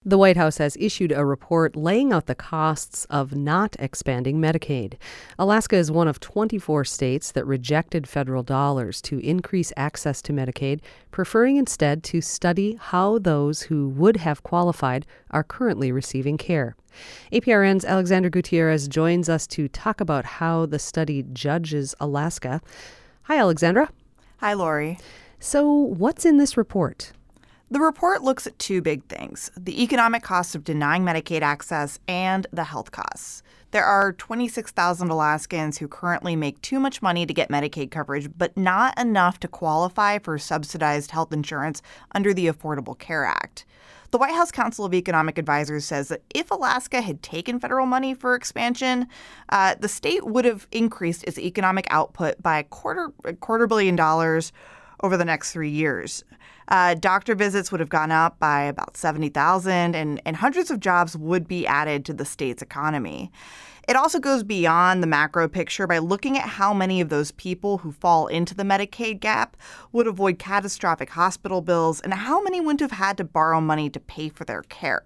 The White House has issued a report laying out the costs of not expanding Medicaid. Alaska is one of 24 states that rejected federal dollars to increase access to Medicaid, preferring instead to study how those who would have qualified are currently receiving care. APRN's Alexandra Gutierrez joins us to talk about how the study judges Alaska. Hi, Alexandra. Hi, Lori. So what's in this report? The report looks at two big things: the economic costs of denying Medicaid access and the health costs. There are 26,000 Alaskans who currently make too much money to get Medicaid coverage, but not enough to qualify for subsidized health insurance under the Affordable Care Act. The White House Council of Economic Advisors says that if Alaska had taken federal money for expansion, the state would have increased its economic output by a quarter $2 billion over the next 3 years. Doctor visits would have gone up by about 70,000, and hundreds of jobs would be added to the state's economy. It also goes beyond the macro picture by looking at how many of those people who fall into the Medicaid gap would avoid catastrophic hospital bills and how many wouldn't have had to borrow money to pay for their care.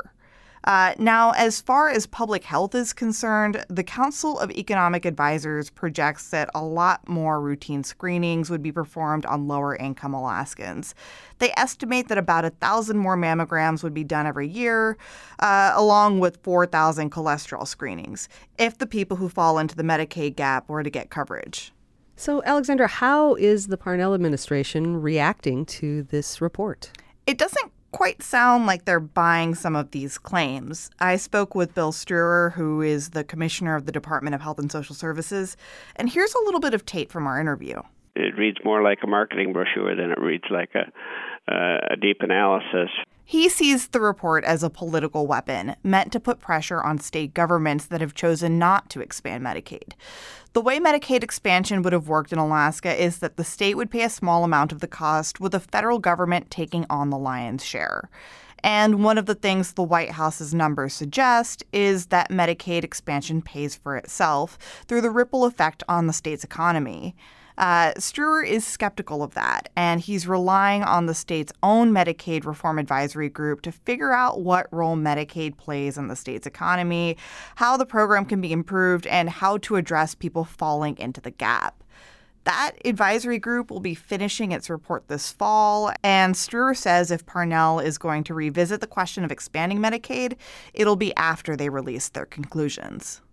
Now, as far as public health is concerned, the Council of Economic Advisors projects that a lot more routine screenings would be performed on lower-income Alaskans. They estimate that about 1,000 more mammograms would be done every year, along with 4,000 cholesterol screenings, if the people who fall into the Medicaid gap were to get coverage. So, Alexandra, how is the Parnell administration reacting to this report? It doesn't quite sound like they're buying some of these claims. I spoke with Bill Struer, who is the commissioner of the Department of Health and Social Services, and here's a little bit of tape from our interview. It reads more like a marketing brochure than it reads like a deep analysis. He sees the report as a political weapon meant to put pressure on state governments that have chosen not to expand Medicaid. The way Medicaid expansion would have worked in Alaska is that the state would pay a small amount of the cost, with the federal government taking on the lion's share. And one of the things the White House's numbers suggest is that Medicaid expansion pays for itself through the ripple effect on the state's economy. Struer is skeptical of that, and he's relying on the state's own Medicaid Reform Advisory Group to figure out what role Medicaid plays in the state's economy, how the program can be improved, and how to address people falling into the gap. That advisory group will be finishing its report this fall, and Struer says if Parnell is going to revisit the question of expanding Medicaid, it'll be after they release their conclusions.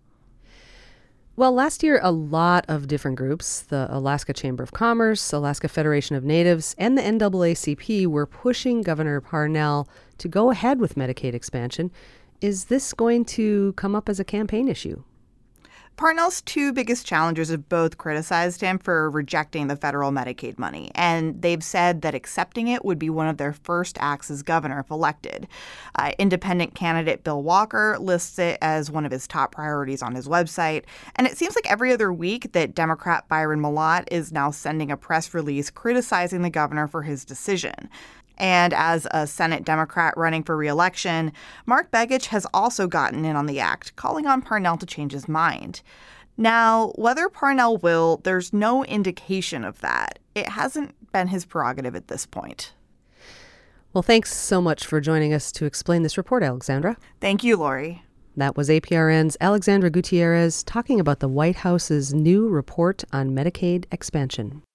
Well, last year, a lot of different groups, the Alaska Chamber of Commerce, Alaska Federation of Natives, and the NAACP were pushing Governor Parnell to go ahead with Medicaid expansion. Is this going to come up as a campaign issue? Parnell's two biggest challengers have both criticized him for rejecting the federal Medicaid money, and they've said that accepting it would be one of their first acts as governor if elected. Independent candidate Bill Walker lists it as one of his top priorities on his website, and it seems like every other week that Democrat Byron Mallott is now sending a press release criticizing the governor for his decision. And as a Senate Democrat running for re-election, Mark Begich has also gotten in on the act, calling on Parnell to change his mind. Now, whether Parnell will, there's no indication of that. It hasn't been his prerogative at this point. Well, thanks so much for joining us to explain this report, Alexandra. Thank you, Lori. That was APRN's Alexandra Gutierrez talking about the White House's new report on Medicaid expansion.